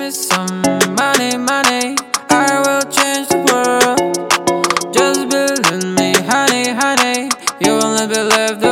me some money, money, I will change the world. Just believe in me, honey, honey, you will not be left alone.